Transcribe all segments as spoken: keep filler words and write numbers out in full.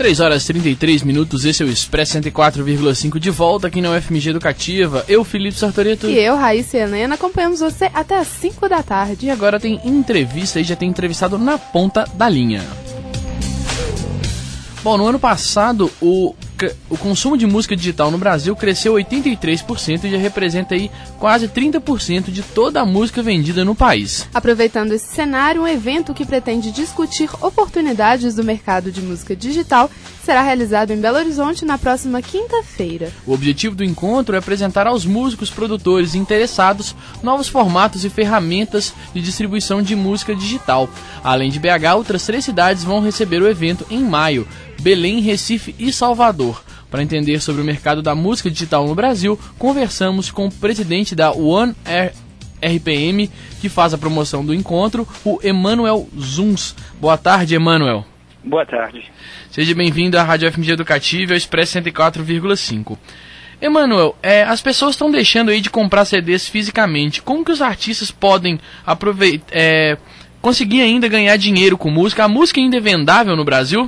três horas e trinta e três minutos, esse é o Expresso cento e quatro vírgula cinco de volta aqui na U F M G Educativa. Eu, Felipe Sartoreto. E eu, Raíssa Helena, acompanhamos você até as cinco da tarde. E agora tem entrevista e já tem entrevistado na ponta da linha. Bom, no ano passado, o, o consumo de música digital no Brasil cresceu oitenta e três por cento e já representa aí quase trinta por cento de toda a música vendida no país. Aproveitando esse cenário, um evento que pretende discutir oportunidades do mercado de música digital será realizado em Belo Horizonte na próxima quinta-feira. O objetivo do encontro é apresentar aos músicos, produtores e interessados novos formatos e ferramentas de distribuição de música digital. Além de B H, outras três cidades vão receber o evento em maio: Belém, Recife e Salvador. Para entender sobre o mercado da música digital no Brasil, conversamos com o presidente da One R P M, que faz a promoção do encontro, o Emanuel Zuns. Boa tarde, Emanuel. Boa tarde. Seja bem-vindo à Rádio F M G Educativa e ao Expresso cento e quatro vírgula cinco. Emanuel, é, as pessoas estão deixando aí de comprar C Ds fisicamente. Como que os artistas podem aproveitar, é, conseguir ainda ganhar dinheiro com música? A música ainda é vendável no Brasil?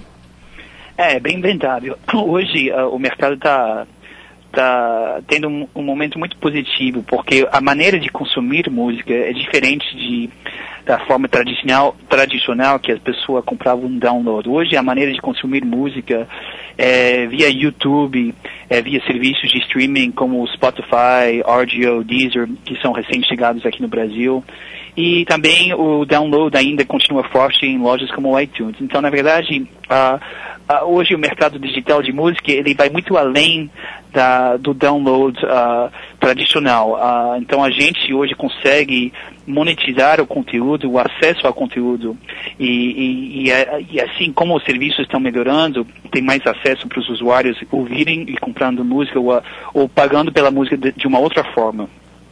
É, bem vendável. Hoje uh, o mercado está tá tendo um, um momento muito positivo, porque a maneira de consumir música é diferente de, da forma tradicional, tradicional que as pessoas compravam um download. Hoje a maneira de consumir música é via YouTube, é via serviços de streaming como Spotify, R D O, Deezer, que são recém-chegados aqui no Brasil. E também o download ainda continua forte em lojas como o iTunes. Então, na verdade, uh, uh, hoje o mercado digital de música ele vai muito além da, do download uh, tradicional. Uh, então, a gente hoje consegue monetizar o conteúdo, o acesso ao conteúdo. E, e, e, e assim como os serviços estão melhorando, tem mais acesso para os usuários ouvirem e comprando música ou, ou pagando pela música de, de uma outra forma.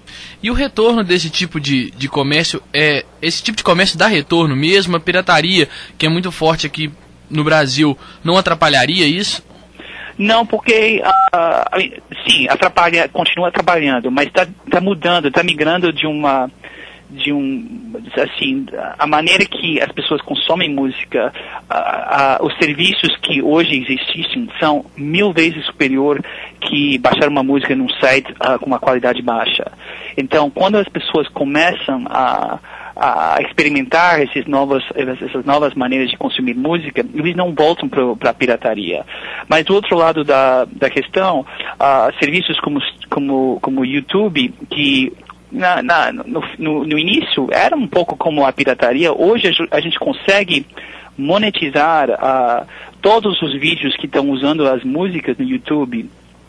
E o retorno desse tipo de, de comércio, é, esse tipo de comércio dá retorno mesmo? A pirataria, que é muito forte aqui no Brasil, não atrapalharia isso? Não, porque, uh, sim, atrapalha, continua atrapalhando, mas está tá mudando, está migrando de uma... de um, assim, a maneira que as pessoas consomem música, a, a, os serviços que hoje existem são mil vezes superior que baixar uma música num site uh, com uma qualidade baixa. Então, quando as pessoas começam a, a experimentar esses novos, essas novas maneiras de consumir música, eles não voltam para a pirataria. Mas do outro lado da, da questão, uh, serviços como como como o YouTube, que Na, na, no, no, no início era um pouco como a pirataria. Hoje a, a gente consegue monetizar uh, todos os vídeos que estão usando as músicas no YouTube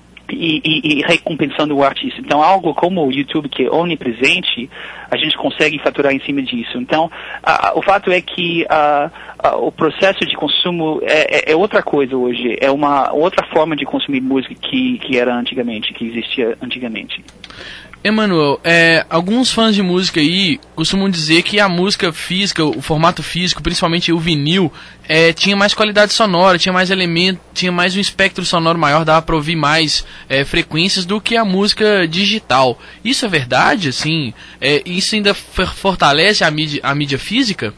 e, e, e recompensando o artista. Então algo como o YouTube, que é onipresente, a gente consegue faturar em cima disso. Então uh, o fato é que uh, uh, o processo de consumo é, é, é outra coisa hoje, é uma outra forma de consumir música que, que era antigamente, que existia antigamente. Emanuel, é, alguns fãs de música aí costumam dizer que a música física, o formato físico, principalmente o vinil, é, tinha mais qualidade sonora, tinha mais elemento, tinha mais um espectro sonoro maior, dava para ouvir mais é, frequências do que a música digital. Isso é verdade? Assim, é, isso ainda fortalece a mídia, a mídia física?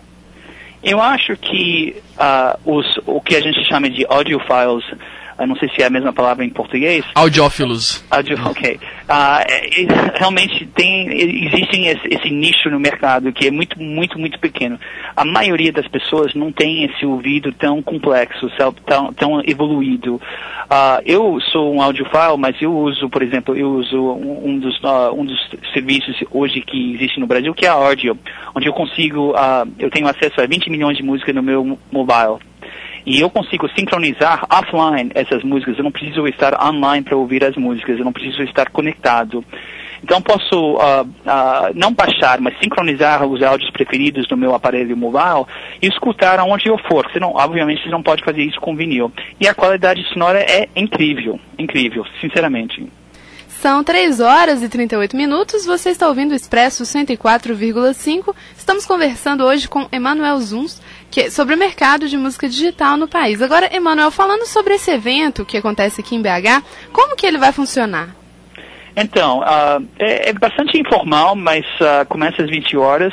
Eu acho que uh, os, o que a gente chama de audiophiles, eu não sei se é a mesma palavra em português. Audiófilos. Audio, ok. Uh, realmente tem, existe esse, esse nicho no mercado que é muito, muito, muito pequeno. A maioria das pessoas não tem esse ouvido tão complexo, tão, tão evoluído. Uh, eu sou um audiophile, mas eu uso, por exemplo, eu uso um, um, dos, uh, um dos serviços hoje que existe no Brasil, que é a Audio, onde eu consigo, uh, eu tenho acesso a vinte milhões de músicas no meu mobile. E eu consigo sincronizar offline essas músicas. Eu não preciso estar online para ouvir as músicas. Eu não preciso estar conectado. Então posso uh, uh, não baixar, mas sincronizar os áudios preferidos no meu aparelho mobile e escutar aonde eu for. Você não, obviamente você não pode fazer isso com vinil. E a qualidade sonora é incrível, incrível, sinceramente. São três horas e trinta e oito minutos, você está ouvindo o Expresso cento e quatro vírgula cinco. Estamos conversando hoje com Emanuel Zuns, que é sobre o mercado de música digital no país. Agora, Emanuel, falando sobre esse evento que acontece aqui em B H, como que ele vai funcionar? Então, uh, é, é bastante informal, mas uh, começa às vinte horas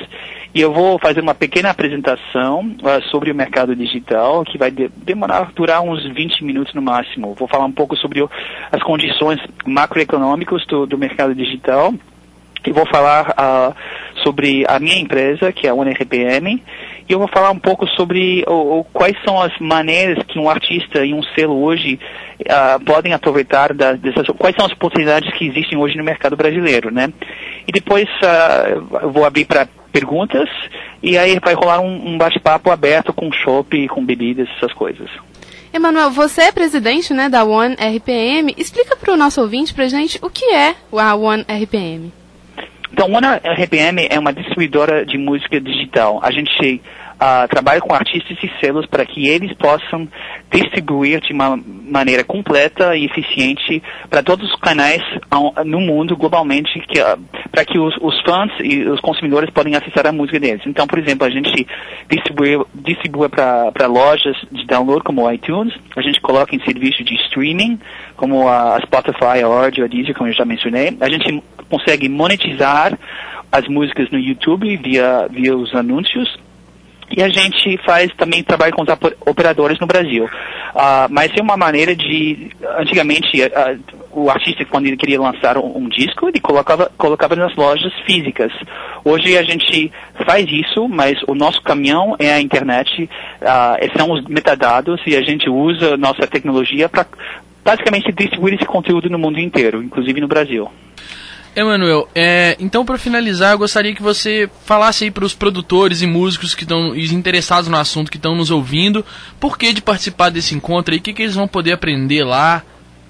E eu vou fazer uma pequena apresentação uh, sobre o mercado digital, que vai de demorar, durar uns vinte minutos no máximo. Vou falar um pouco sobre o, as condições macroeconômicas do, do mercado digital. E vou falar uh, sobre a minha empresa, que é a One R P M, e eu vou falar um pouco sobre o, o, quais são as maneiras que um artista e um selo hoje uh, podem aproveitar das, dessas, quais são as oportunidades que existem hoje no mercado brasileiro, né? E depois uh, eu vou abrir para perguntas, e aí vai rolar um, um bate-papo aberto com chopp, com bebidas, essas coisas. Emanuel, você é presidente, né, da One R P M. Explica para o nosso ouvinte, pra gente, o que é a One R P M. Então, One R P M é uma distribuidora de música digital. A gente uh, trabalha com artistas e selos para que eles possam distribuir de uma maneira completa e eficiente para todos os canais no mundo, globalmente, que, uh, para que os, os fãs e os consumidores podem acessar a música deles. Então, por exemplo, a gente distribui, distribui para lojas de download, como o iTunes, a gente coloca em serviço de streaming, como a Spotify, a Audio, a Deezer, como eu já mencionei. A gente consegue monetizar as músicas no YouTube via, via os anúncios. E a gente faz também trabalho com os operadores no Brasil. Uh, mas é uma maneira de... Antigamente, uh, o artista, quando ele queria lançar um, um disco, ele colocava, colocava nas lojas físicas. Hoje a gente faz isso, mas o nosso caminhão é a internet, uh, são os metadados, e a gente usa nossa tecnologia para basicamente distribuir esse conteúdo no mundo inteiro, inclusive no Brasil. Emanuel, é, então para finalizar, eu gostaria que você falasse aí para os produtores e músicos que estão interessados no assunto, que estão nos ouvindo, por que de participar desse encontro aí, o que, que eles vão poder aprender lá?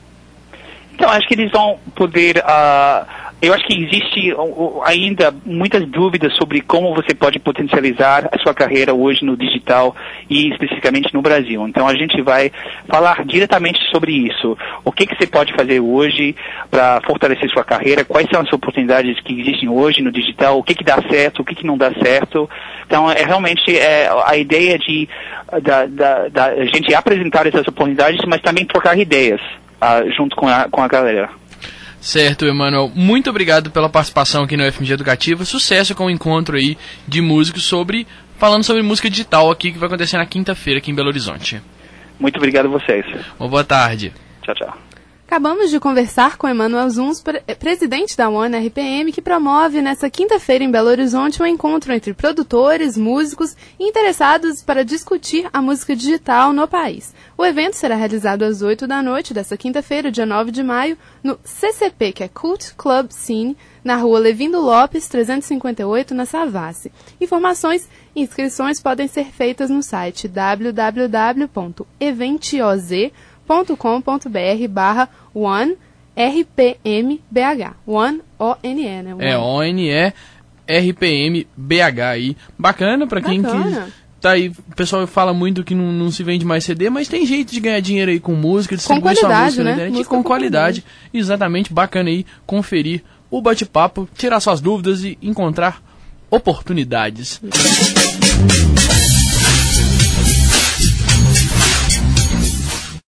Então, acho que eles vão poder... Uh, eu acho que existe uh, ainda muitas dúvidas sobre como você pode potencializar a sua carreira hoje no digital e especificamente no Brasil. Então, a gente vai falar diretamente sobre isso. O que, que você pode fazer hoje para fortalecer sua carreira? Quais são as oportunidades que existem hoje no digital? O que, que dá certo? O que, que não dá certo? Então, é realmente é, a ideia de da, da, da gente apresentar essas oportunidades, mas também trocar ideias uh, junto com a, com a galera. Certo, Emanuel. Muito obrigado pela participação aqui no F M G Educativa. Sucesso com o encontro aí de músicos sobre, falando sobre música digital aqui, que vai acontecer na quinta-feira aqui em Belo Horizonte. Muito obrigado a vocês. Uma boa tarde. Tchau, tchau. Acabamos de conversar com Emanuel Zuns, pre- presidente da One R P M, que promove nesta quinta-feira em Belo Horizonte um encontro entre produtores, músicos e interessados para discutir a música digital no país. O evento será realizado às oito da noite desta quinta-feira, dia nove de maio, no C C P, que é Cult Club Scene, na rua Levindo Lopes, trezentos e cinquenta e oito, na Savassi. Informações e inscrições podem ser feitas no site w w w ponto eventioz ponto com ponto b r barra One R P M B H. One, O N E, né? One. É, O N E R P M B H aí. Bacana pra quem Bacana. que... Tá aí, o pessoal fala muito que não, não se vende mais C D, mas tem jeito de ganhar dinheiro aí com música, distribuir sua música na internet, né? e com, com qualidade. qualidade. Exatamente, bacana aí conferir o bate-papo, tirar suas dúvidas e encontrar oportunidades.